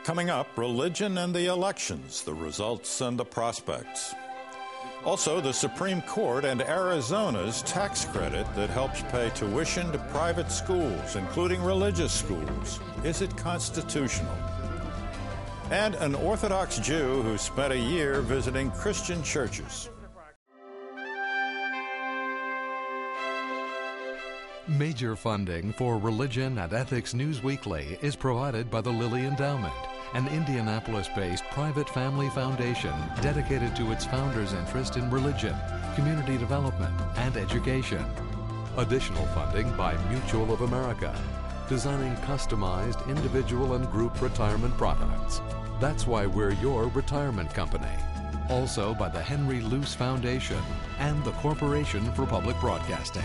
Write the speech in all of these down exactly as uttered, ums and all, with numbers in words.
Coming up, religion and the elections, the results and the prospects. Also, the Supreme Court and Arizona's tax credit that helps pay tuition to private schools, including religious schools. Is it constitutional? And an Orthodox Jew who spent a year visiting Christian churches. Major funding for Religion and Ethics News Weekly is provided by the Lilly Endowment, an Indianapolis-based private family foundation dedicated to its founders' interest in religion, community development, and education. Additional funding by Mutual of America, designing customized individual and group retirement products. That's why we're your retirement company. Also by the Henry Luce Foundation and the Corporation for Public Broadcasting.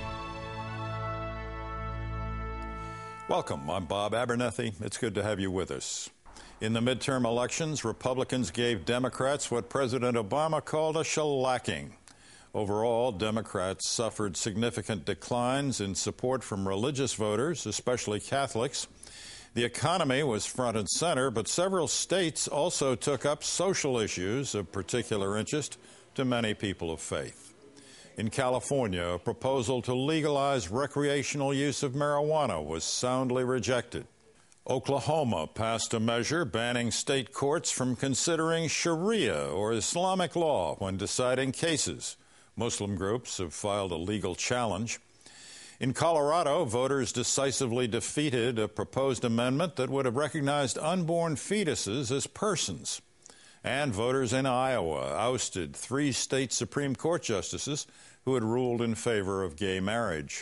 Welcome, I'm Bob Abernethy. It's good to have you with us. In the midterm elections, Republicans gave Democrats what President Obama called a shellacking. Overall, Democrats suffered significant declines in support from religious voters, especially Catholics. The economy was front and center, but several states also took up social issues of particular interest to many people of faith. In California, a proposal to legalize recreational use of marijuana was soundly rejected. Oklahoma passed a measure banning state courts from considering Sharia or Islamic law when deciding cases. Muslim groups have filed a legal challenge. In Colorado, voters decisively defeated a proposed amendment that would have recognized unborn fetuses as persons. And voters in Iowa ousted three state Supreme Court justices who had ruled in favor of gay marriage.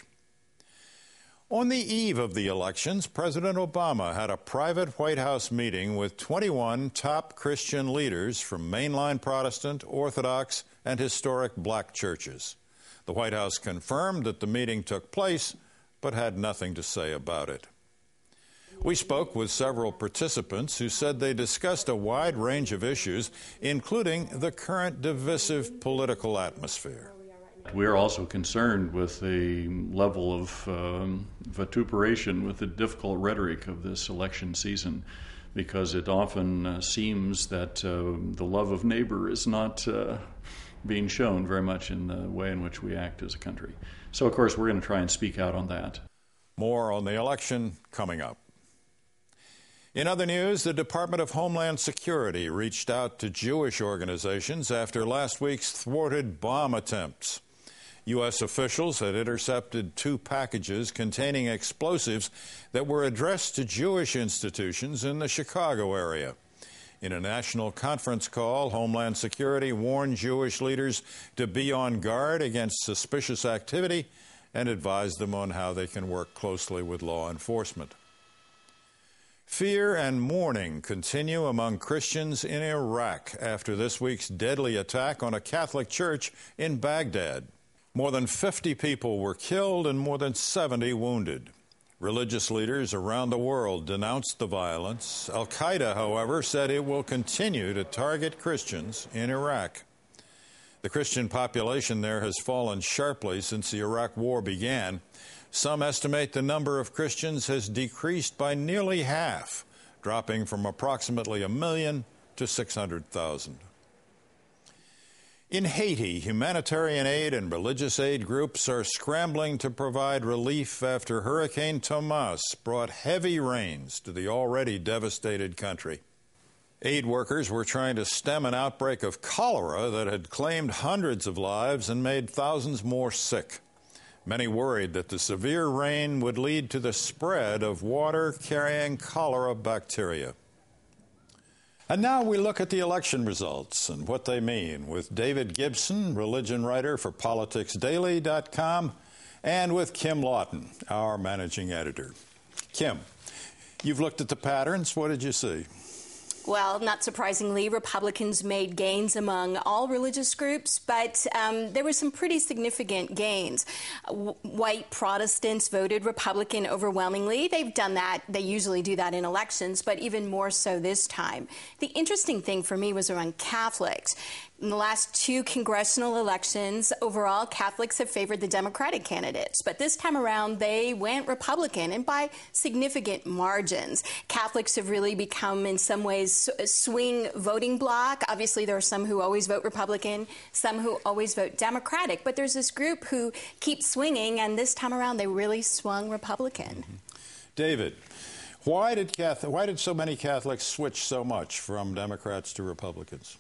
On the eve of the elections, President Obama had a private White House meeting with twenty-one top Christian leaders from mainline Protestant, Orthodox, and historic black churches. The White House confirmed that the meeting took place, but had nothing to say about it. We spoke with several participants who said they discussed a wide range of issues, including the current divisive political atmosphere. We're also concerned with the level of um, vituperation, with the difficult rhetoric of this election season, because it often uh, seems that uh, the love of neighbor is not uh, being shown very much in the way in which we act as a country. So, of course, we're going to try and speak out on that. More on the election coming up. In other news, the Department of Homeland Security reached out to Jewish organizations after last week's thwarted bomb attempts. U S officials had intercepted two packages containing explosives that were addressed to Jewish institutions in the Chicago area. In a national conference call, Homeland Security warned Jewish leaders to be on guard against suspicious activity and advised them on how they can work closely with law enforcement. Fear and mourning continue among Christians in Iraq after this week's deadly attack on a Catholic church in Baghdad. More than fifty people were killed and more than seventy wounded. Religious leaders around the world denounced the violence. Al-Qaeda, however, said it will continue to target Christians in Iraq. The Christian population there has fallen sharply since the Iraq War began. Some estimate the number of Christians has decreased by nearly half, dropping from approximately a million to six hundred thousand. In Haiti, humanitarian aid and religious aid groups are scrambling to provide relief after Hurricane Tomas brought heavy rains to the already devastated country. Aid workers were trying to stem an outbreak of cholera that had claimed hundreds of lives and made thousands more sick. Many worried that the severe rain would lead to the spread of water-carrying cholera bacteria. And now we look at the election results and what they mean with David Gibson, religion writer for politics daily dot com, and with Kim Lawton, our managing editor. Kim, you've looked at the patterns. What did you see? Well, not surprisingly, Republicans made gains among all religious groups, but um, there were some pretty significant gains. W- white Protestants voted Republican overwhelmingly. They've done that. They usually do that in elections, but even more so this time. The interesting thing for me was around Catholics. In the last two congressional elections, overall, Catholics have favored the Democratic candidates. But this time around, they went Republican, and by significant margins. Catholics have really become, in some ways, a swing voting bloc. Obviously, there are some who always vote Republican, some who always vote Democratic. But there's this group who keep swinging, and this time around, they really swung Republican. Mm-hmm. David, why did Catholic, why did so many Catholics switch so much from Democrats to Republicans?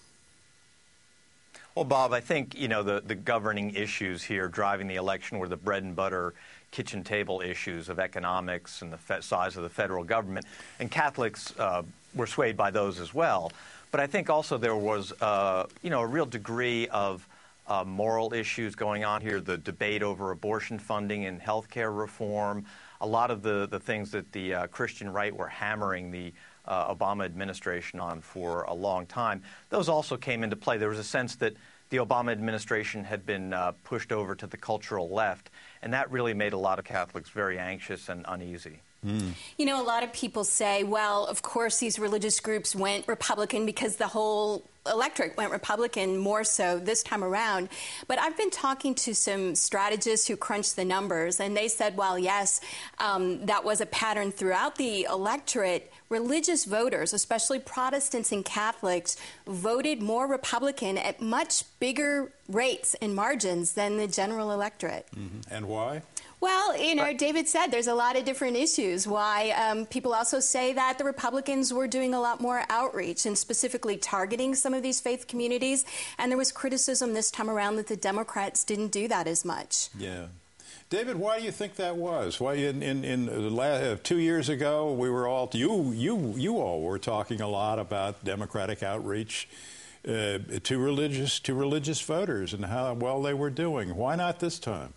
Well, Bob, I think, you know, the, the governing issues here driving the election were the bread and butter kitchen table issues of economics and the fe- size of the federal government. And Catholics uh, were swayed by those as well. But I think also there was, uh, you know, a real degree of uh, moral issues going on here, the debate over abortion funding and health care reform, a lot of the, the things that the uh, Christian right were hammering the Uh, Obama administration on for a long time. Those also came into play. There was a sense that the Obama administration had been uh, pushed over to the cultural left, and that really made a lot of Catholics very anxious and uneasy. Mm. You know, a lot of people say, well, of course these religious groups went Republican because the whole electorate went Republican more so this time around. But I've been talking to some strategists who crunched the numbers, and they said, well, yes, um, that was a pattern throughout the electorate. Religious voters, especially Protestants and Catholics, voted more Republican at much bigger rates and margins than the general electorate. Mm-hmm. And why? Well, you know, David said there's a lot of different issues. Why um, people also say that the Republicans were doing a lot more outreach and specifically targeting some of these faith communities. And there was criticism this time around that the Democrats didn't do that as much. Yeah. David, why do you think that was? Why in in, in the last, uh, two years ago we were all you you you all were talking a lot about Democratic outreach uh, to religious to religious voters and how well they were doing. Why not this time?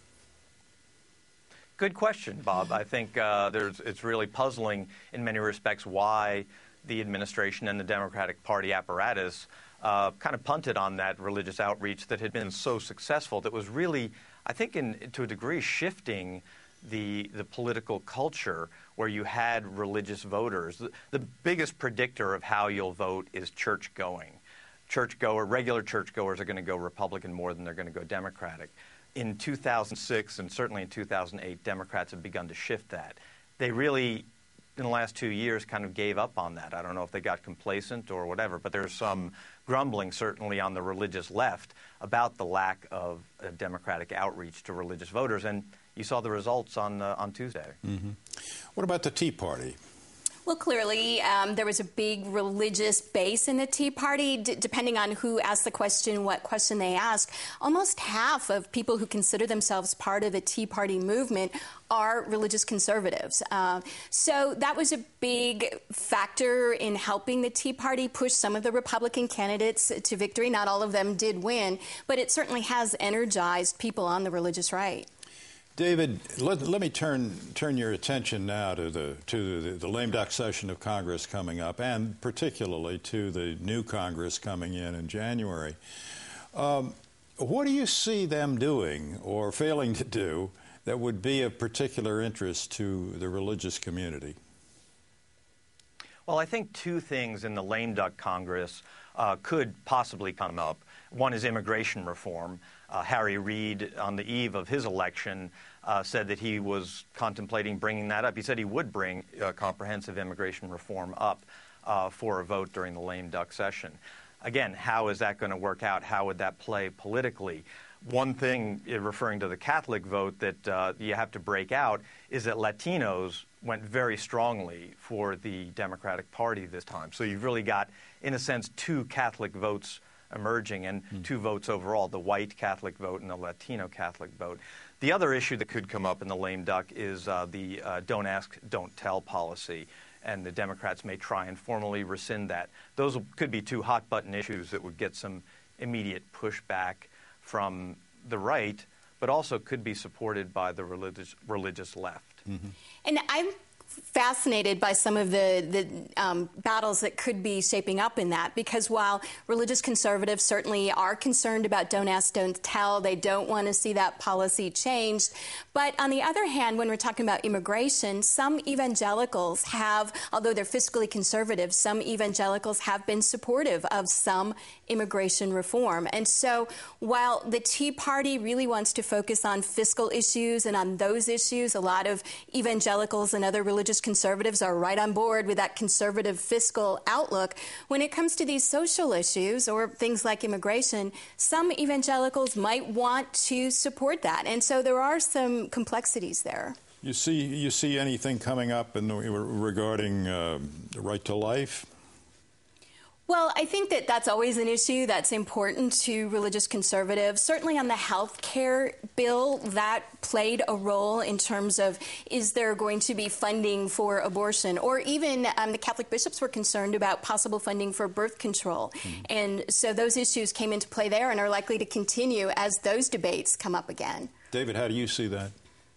Good question, Bob. I think uh, there's, it's really puzzling in many respects why the administration and the Democratic Party apparatus uh, kind of punted on that religious outreach that had been so successful, that was really, I think, in, to a degree, shifting the, the political culture where you had religious voters. The, the biggest predictor of how you'll vote is church-going. Church-goer, regular churchgoers are going to go Republican more than they're going to go Democratic. In two thousand six and certainly in two thousand eight, Democrats have begun to shift that. They really, in the last two years, kind of gave up on that. I don't know if they got complacent or whatever, but there's some grumbling, certainly on the religious left, about the lack of uh, Democratic outreach to religious voters. And you saw the results on, uh, on Tuesday. Mm-hmm. What about the Tea Party? Well, clearly, um, there was a big religious base in the Tea Party. D- depending on who asked the question, what question they asked, almost half of people who consider themselves part of the Tea Party movement are religious conservatives. Uh, so that was a big factor in helping the Tea Party push some of the Republican candidates to victory. Not all of them did win, but it certainly has energized people on the religious right. David, let, let me turn turn your attention now to the to the, the lame duck session of Congress coming up, and particularly to the new Congress coming in in January. Um, what do you see them doing or failing to do that would be of particular interest to the religious community? Well, I think two things in the lame duck Congress uh, could possibly come up. One is immigration reform. Uh, Harry Reid, on the eve of his election, uh, said that he was contemplating bringing that up. He said he would bring uh, comprehensive immigration reform up uh, for a vote during the lame duck session. Again, how is that going to work out? How would that play politically? One thing, uh, referring to the Catholic vote, that uh, you have to break out is that Latinos went very strongly for the Democratic Party this time. So you've really got, in a sense, two Catholic votes emerging, and mm. two votes overall, the white Catholic vote and the Latino Catholic vote. The other issue that could come up in the lame duck is uh, the uh, don't ask, don't tell policy, and the Democrats may try and formally rescind that. Those could be two hot-button issues that would get some immediate pushback from the right, but also could be supported by the religious, religious left. Mm-hmm. And I'm fascinated by some of the, the um, battles that could be shaping up in that, because while religious conservatives certainly are concerned about don't ask, don't tell, they don't want to see that policy changed. But on the other hand, when we're talking about immigration, some evangelicals have, although they're fiscally conservative, some evangelicals have been supportive of some immigration reform. And so while the Tea Party really wants to focus on fiscal issues and on those issues, a lot of evangelicals and other religious conservatives are right on board with that conservative fiscal outlook. When it comes to these social issues or things like immigration, some evangelicals might want to support that. And so there are some complexities there. You see, you see anything coming up in the, regarding uh, the right to life? Well, I think that that's always an issue that's important to religious conservatives. Certainly on the health care bill, that played a role in terms of, is there going to be funding for abortion? Or even um, the Catholic bishops were concerned about possible funding for birth control. Mm-hmm. And so those issues came into play there and are likely to continue as those debates come up again. David, how do you see that?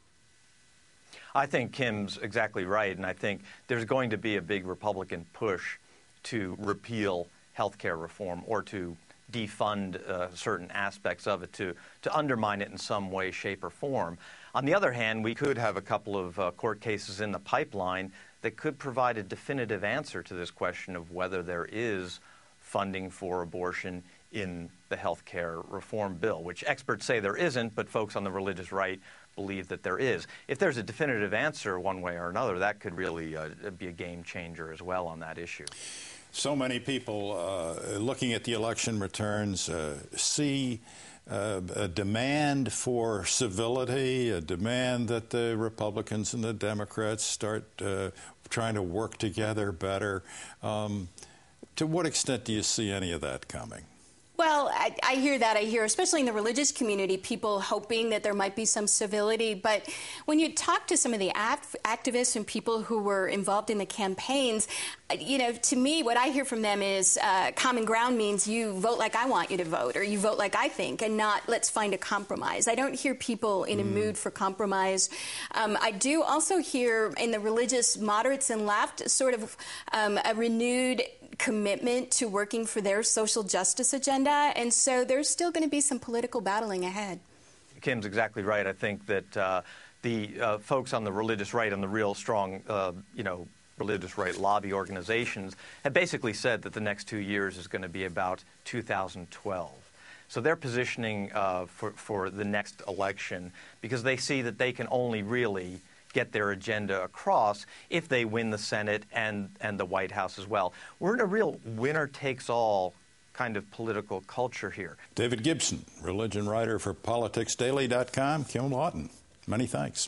I think Kim's exactly right, and I think there's going to be a big Republican push to repeal health care reform or to defund uh, certain aspects of it, to, to undermine it in some way, shape, or form. On the other hand, we could have a couple of uh, court cases in the pipeline that could provide a definitive answer to this question of whether there is funding for abortion in the health care reform bill, which experts say there isn't, but folks on the religious right believe that there is. If there's a definitive answer one way or another, that could really uh, be a game changer as well on that issue. So many people uh, looking at the election returns uh, see uh, a demand for civility, a demand that the Republicans and the Democrats start uh, trying to work together better. Um, to what extent do you see any of that coming? Well, I, I hear that. I hear, especially in the religious community, people hoping that there might be some civility. But when you talk to some of the act activists and people who were involved in the campaigns, you know, to me, what I hear from them is uh, common ground means you vote like I want you to vote, or you vote like I think, and not let's find a compromise. I don't hear people in a mm. mood for compromise. Um, I do also hear in the religious moderates and left sort of um, a renewed commitment to working for their social justice agenda, and so there's still going to be some political battling ahead. Kim's exactly right. I think that uh, the uh, folks on the religious right and the real strong, uh, you know, religious right lobby organizations have basically said that the next two years is going to be about two thousand twelve. So they're positioning uh, for, for the next election because they see that they can only really get their agenda across if they win the Senate and, and the White House as well. We're in a real winner-takes-all kind of political culture here. David Gibson, religion writer for politics daily dot com. Kim Lawton, many thanks.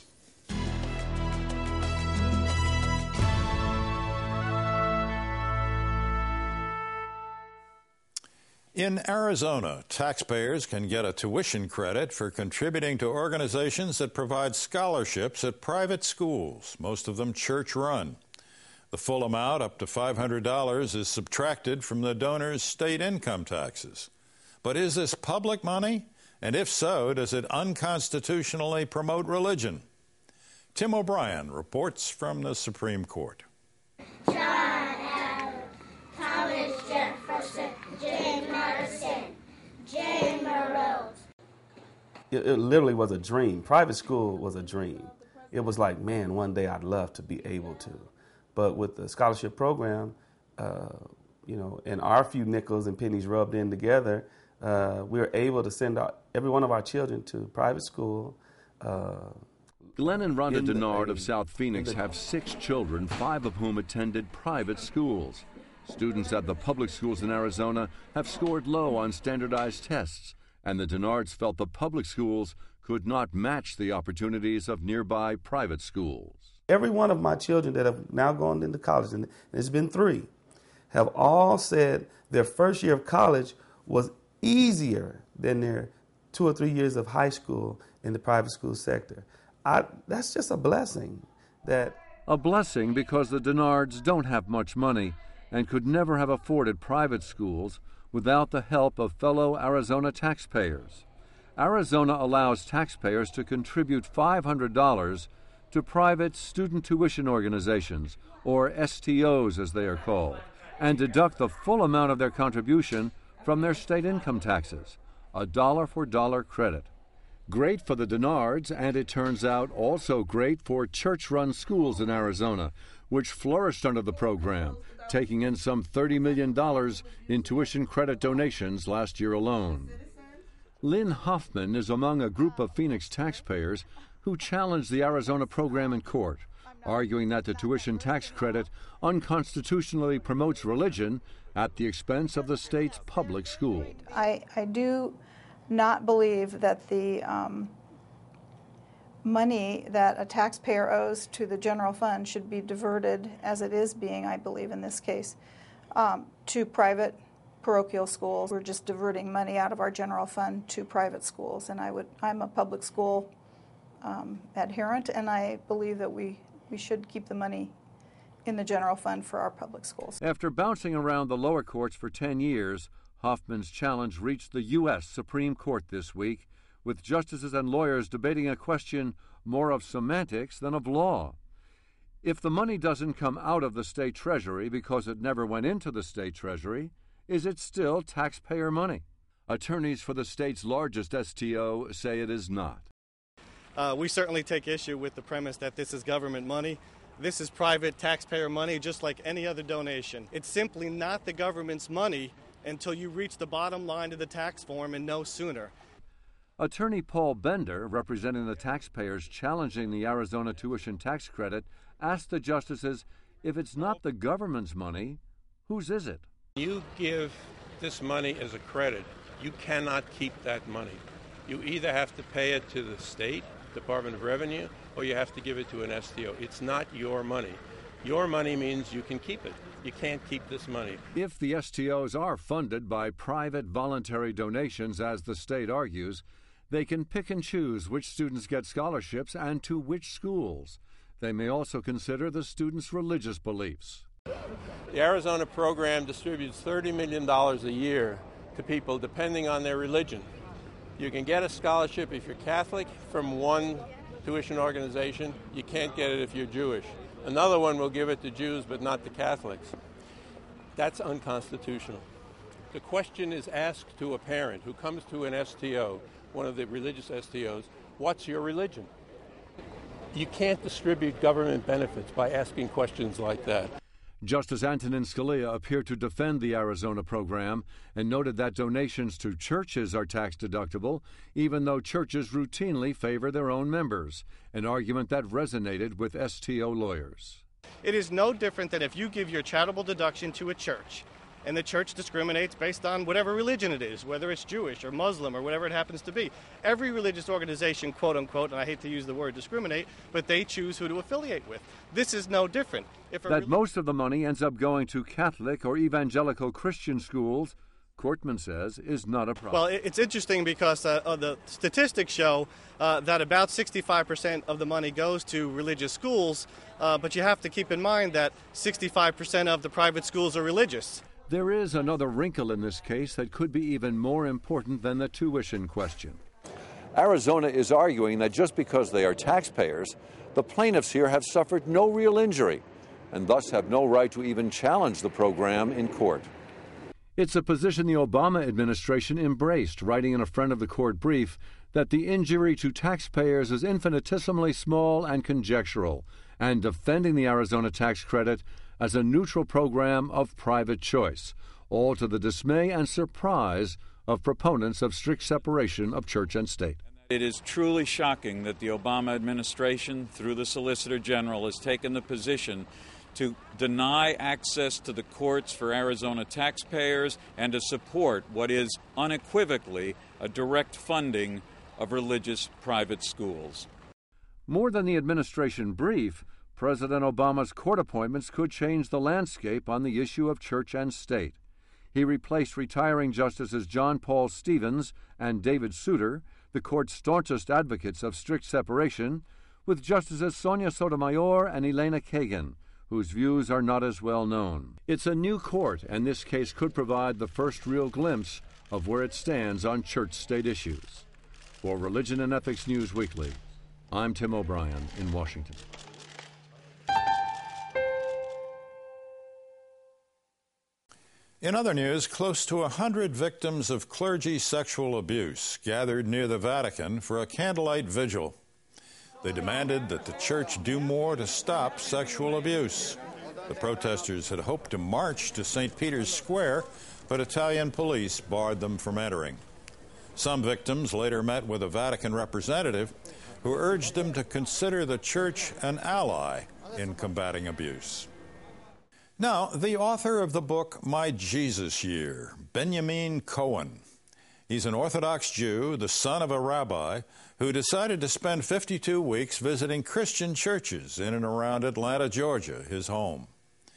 In Arizona, taxpayers can get a tuition credit for contributing to organizations that provide scholarships at private schools, most of them church-run. The full amount, up to five hundred dollars, is subtracted from the donor's state income taxes. But is this public money? And if so, does it unconstitutionally promote religion? Tim O'Brien reports from the Supreme Court. John Adams, Thomas Jefferson, James Madison, James Monroe. It, it literally was a dream. Private school was a dream. It was like, man, one day I'd love to be able to. But with the scholarship program, uh, you know, and our few nickels and pennies rubbed in together, uh, we were able to send our, every one of our children to private school. Uh, Glenn and Rhonda Denard of South Phoenix have six children, five of whom attended private schools. Students at the public schools in Arizona have scored low on standardized tests, and the Denards felt the public schools could not match the opportunities of nearby private schools. Every one of my children that have now gone into college, and there's been three, have all said their first year of college was easier than their two or three years of high school in the private school sector. I, that's just a blessing. That a blessing because the Denards don't have much money and could never have afforded private schools without the help of fellow Arizona taxpayers. Arizona allows taxpayers to contribute five hundred dollars to private student tuition organizations, or S T Os as they are called, and deduct the full amount of their contribution from their state income taxes, a dollar-for-dollar credit. Great for the Denards, and it turns out also great for church-run schools in Arizona, which flourished under the program, taking in some thirty million dollars in tuition credit donations last year alone. Lynn Hoffman is among a group of Phoenix taxpayers who challenged the Arizona program in court, arguing that the tuition tax credit unconstitutionally promotes religion at the expense of the state's public school. I, I do not believe that the um, money that a taxpayer owes to the general fund should be diverted, as it is being, I believe in this case, um, to private parochial schools. We're just diverting money out of our general fund to private schools, and I would, I'm a public school um, adherent, and I believe that we, we should keep the money in the general fund for our public schools. After bouncing around the lower courts for ten years, Hoffman's challenge reached the U S Supreme Court this week, with justices and lawyers debating a question more of semantics than of law. If the money doesn't come out of the state treasury because it never went into the state treasury, is it still taxpayer money? Attorneys for the state's largest S T O say it is not. Uh, we certainly take issue with the premise that this is government money. This is private taxpayer money, just like any other donation. It's simply not the government's money until you reach the bottom line of the tax form, and no sooner. Attorney Paul Bender, representing the taxpayers challenging the Arizona tuition tax credit, asked the justices, if it's not the government's money, whose is it? You give this money as a credit, you cannot keep that money. You either have to pay it to the state Department of Revenue, or you have to give it to an S T O. It's not your money. Your money means you can keep it. You can't keep this money. If the S T Os are funded by private voluntary donations, as the state argues, they can pick and choose which students get scholarships and to which schools. They may also consider the students' religious beliefs. The Arizona program distributes thirty million dollars a year to people depending on their religion. You can get a scholarship if you're Catholic from one tuition organization. You can't get it if you're Jewish. Another one will give it to Jews but not to Catholics. That's unconstitutional. The question is asked to a parent who comes to an S T O, one of the religious S T Os, what's your religion? You can't distribute government benefits by asking questions like that. Justice Antonin Scalia appeared to defend the Arizona program and noted that donations to churches are tax deductible, even though churches routinely favor their own members, an argument that resonated with S T O lawyers. It is no different than if you give your charitable deduction to a church, and the church discriminates based on whatever religion it is, whether it's Jewish or Muslim or whatever it happens to be. Every religious organization, quote unquote, and I hate to use the word discriminate, but they choose who to affiliate with. This is no different. If that most of the money ends up going to Catholic or evangelical Christian schools, Cortman says, is not a problem. Well, it's interesting because uh, uh, the statistics show uh, that about sixty-five percent of the money goes to religious schools, uh, but you have to keep in mind that sixty-five percent of the private schools are religious. There is another wrinkle in this case that could be even more important than the tuition question. Arizona is arguing that just because they are taxpayers, the plaintiffs here have suffered no real injury and thus have no right to even challenge the program in court. It's a position the Obama administration embraced, writing in a friend of the court brief that the injury to taxpayers is infinitesimally small and conjectural, and defending the Arizona tax credit as a neutral program of private choice, all to the dismay and surprise of proponents of strict separation of church and state. It is truly shocking that the Obama administration, through the Solicitor General, has taken the position to deny access to the courts for Arizona taxpayers and to support what is unequivocally a direct funding of religious private schools. More than the administration brief, President Obama's court appointments could change the landscape on the issue of church and state. He replaced retiring Justices John Paul Stevens and David Souter, the court's staunchest advocates of strict separation, with Justices Sonia Sotomayor and Elena Kagan, whose views are not as well known. It's a new court, and this case could provide the first real glimpse of where it stands on church-state issues. For Religion and Ethics News Weekly, I'm Tim O'Brien in Washington. In other news, close to one hundred victims of clergy sexual abuse gathered near the Vatican for a candlelight vigil. They demanded that the church do more to stop sexual abuse. The protesters had hoped to march to Saint Peter's Square, but Italian police barred them from entering. Some victims later met with a Vatican representative who urged them to consider the church an ally in combating abuse. Now, the author of the book My Jesus Year, Benjamin Cohen. He's an Orthodox Jew, the son of a rabbi, who decided to spend fifty-two weeks visiting Christian churches in and around Atlanta, Georgia, his home.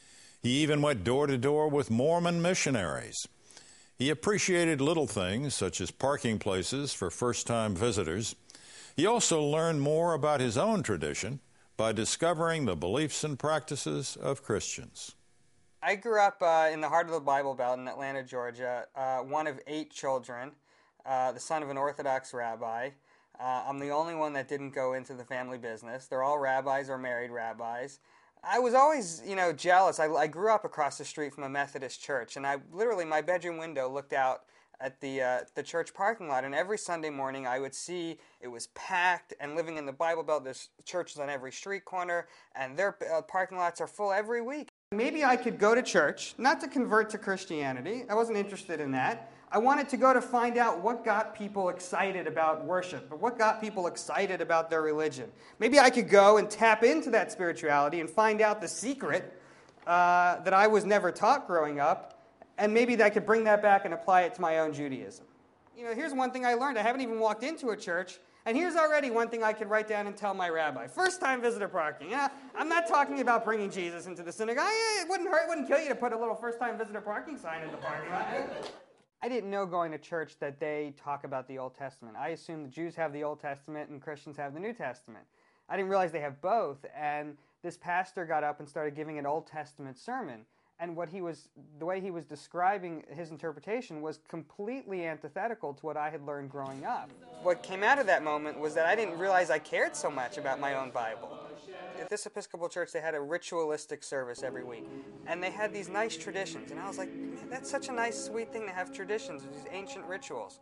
He even went door to door with Mormon missionaries. He appreciated little things, such as parking places for first-time visitors. He also learned more about his own tradition by discovering the beliefs and practices of Christians. I grew up uh, in the heart of the Bible Belt in Atlanta, Georgia, uh, one of eight children, uh, the son of an Orthodox rabbi. Uh, I'm the only one that didn't go into the family business. They're all rabbis or married rabbis. I was always, you know, jealous. I, I grew up across the street from a Methodist church, and I literally, my bedroom window looked out at the uh, the church parking lot, and every Sunday morning I would see it was packed, and living in the Bible Belt, there's churches on every street corner, and their uh, parking lots are full every week. Maybe I could go to church, not to convert to Christianity. I wasn't interested in that. I wanted to go to find out what got people excited about worship, or what got people excited about their religion. Maybe I could go and tap into that spirituality and find out the secret uh, that I was never taught growing up, and maybe that I could bring that back and apply it to my own Judaism. You know, here's one thing I learned. I haven't even walked into a church, and here's already one thing I could write down and tell my rabbi. First-time visitor parking. Yeah, I'm not talking about bringing Jesus into the synagogue. Yeah, it wouldn't hurt, it wouldn't kill you to put a little first-time visitor parking sign in the parking lot. I didn't know going to church that they talk about the Old Testament. I assumed the Jews have the Old Testament and Christians have the New Testament. I didn't realize they have both, and this pastor got up and started giving an Old Testament sermon. And what he was, the way he was describing his interpretation was completely antithetical to what I had learned growing up. What came out of that moment was that I didn't realize I cared so much about my own Bible. At this Episcopal church, they had a ritualistic service every week, and they had these nice traditions. And I was like, man, that's such a nice, sweet thing to have traditions, these ancient rituals.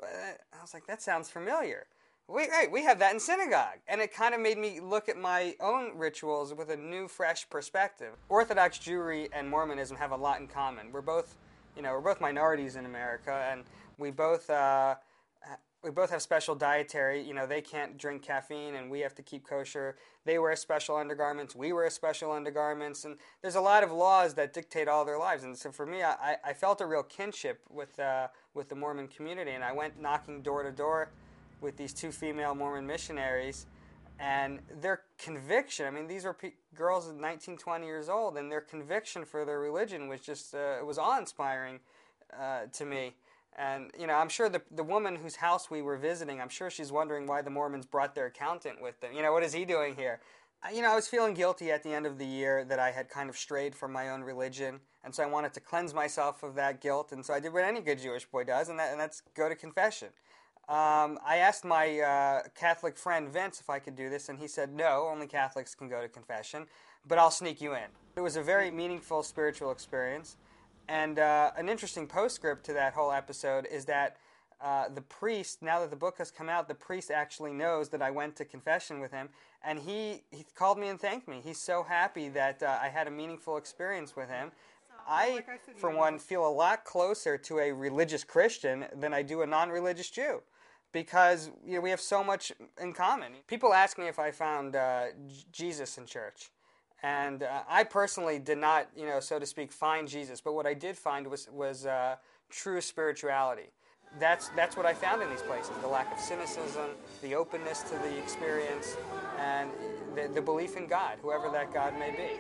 I was like, that sounds familiar. We, right, we have that in synagogue. And it kind of made me look at my own rituals with a new, fresh perspective. Orthodox Jewry and Mormonism have a lot in common. We're both, you know, we're both minorities in America, and we both, uh, we both have special dietary. You know, they can't drink caffeine, and we have to keep kosher. They wear special undergarments. We wear special undergarments. And there's a lot of laws that dictate all their lives. And so for me, I, I felt a real kinship with, uh, with the Mormon community, and I went knocking door to door with these two female Mormon missionaries, and their conviction, I mean, these were pe- girls of nineteen, twenty years old, and their conviction for their religion was just, uh, it was awe-inspiring uh, to me. And, you know, I'm sure the the woman whose house we were visiting, I'm sure she's wondering why the Mormons brought their accountant with them. You know, what is he doing here? I, you know, I was feeling guilty at the end of the year that I had kind of strayed from my own religion, and so I wanted to cleanse myself of that guilt, and so I did what any good Jewish boy does, and, that, and that's go to confession. Um, I asked my uh, Catholic friend Vince if I could do this, and he said, no, only Catholics can go to confession, but I'll sneak you in. It was a very meaningful spiritual experience, and uh, an interesting postscript to that whole episode is that uh, the priest, now that the book has come out, the priest actually knows that I went to confession with him, and he, he called me and thanked me. He's so happy that uh, I had a meaningful experience with him. I, for one, feel a lot closer to a religious Christian than I do a non-religious Jew, because you know, we have so much in common. People ask me if I found uh, J- Jesus in church, and uh, I personally did not, you know, so to speak, find Jesus. But what I did find was was uh, true spirituality. That's that's what I found in these places: the lack of cynicism, the openness to the experience, and the, the belief in God, whoever that God may be.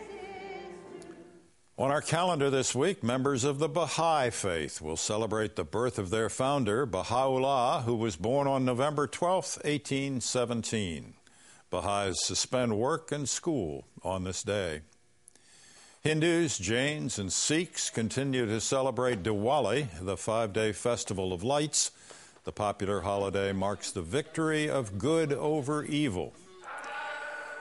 On our calendar this week, members of the Baha'i faith will celebrate the birth of their founder, Baha'u'llah, who was born on November twelfth, eighteen seventeen. Baha'is suspend work and school on this day. Hindus, Jains, and Sikhs continue to celebrate Diwali, the five-day festival of lights. The popular holiday marks the victory of good over evil.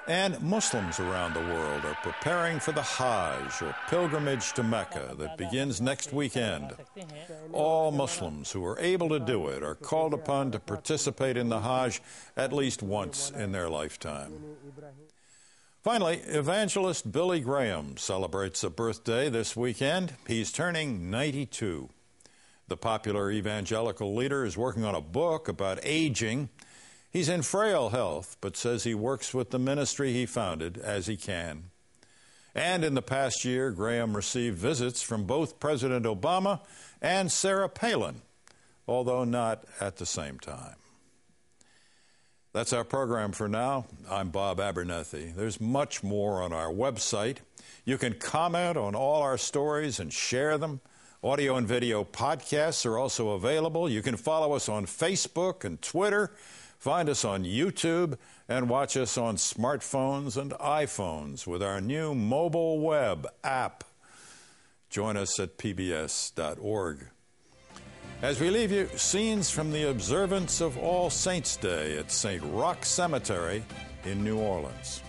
And Muslims around the world are preparing for the Hajj, or pilgrimage to Mecca, that begins next weekend. All Muslims who are able to do it are called upon to participate in the Hajj at least once in their lifetime. Finally, evangelist Billy Graham celebrates a birthday this weekend. He's turning ninety-two. The popular evangelical leader is working on a book about aging. He's in frail health, but says he works with the ministry he founded as he can. And in the past year, Graham received visits from both President Obama and Sarah Palin, although not at the same time. That's our program for now. I'm Bob Abernethy. There's much more on our website. You can comment on all our stories and share them. Audio and video podcasts are also available. You can follow us on Facebook and Twitter, find us on YouTube, and watch us on smartphones and iPhones with our new mobile web app. Join us at P B S dot org. As we leave you, scenes from the observance of All Saints' Day at Saint Roch Cemetery in New Orleans.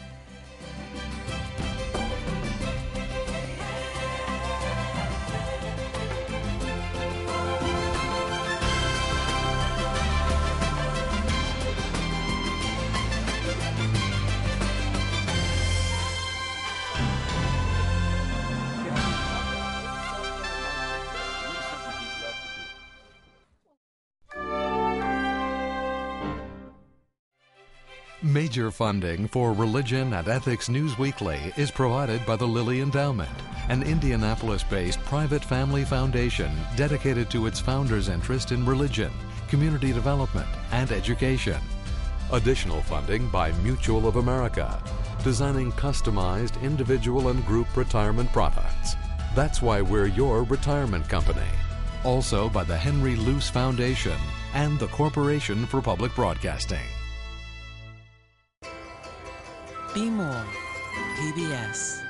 Major funding for Religion and Ethics News Weekly is provided by the Lilly Endowment, an Indianapolis-based private family foundation dedicated to its founders' interest in religion, community development, and education. Additional funding by Mutual of America, designing customized individual and group retirement products. That's why we're your retirement company. Also by the Henry Luce Foundation and the Corporation for Public Broadcasting. Be More, P B S.